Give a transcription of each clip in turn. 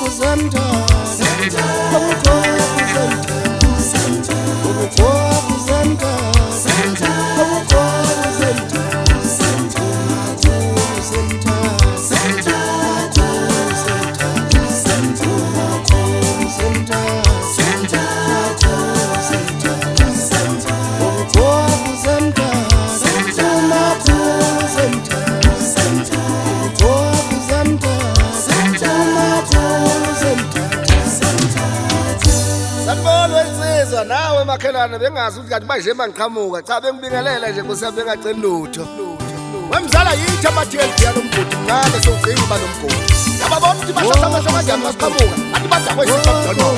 nawe makhelana bengazi ukuthi kanti manje mangiqhamuka cha bengibingelela nje kusabe ngacela lutho wemzala yithi amatheli yalombhodi ngale sogcina uba nomgodi yababona ukuthi bashasha kanjani masiqhamuka athi badla kwesipho dono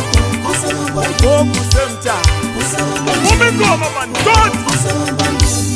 Woman, go, man, don't!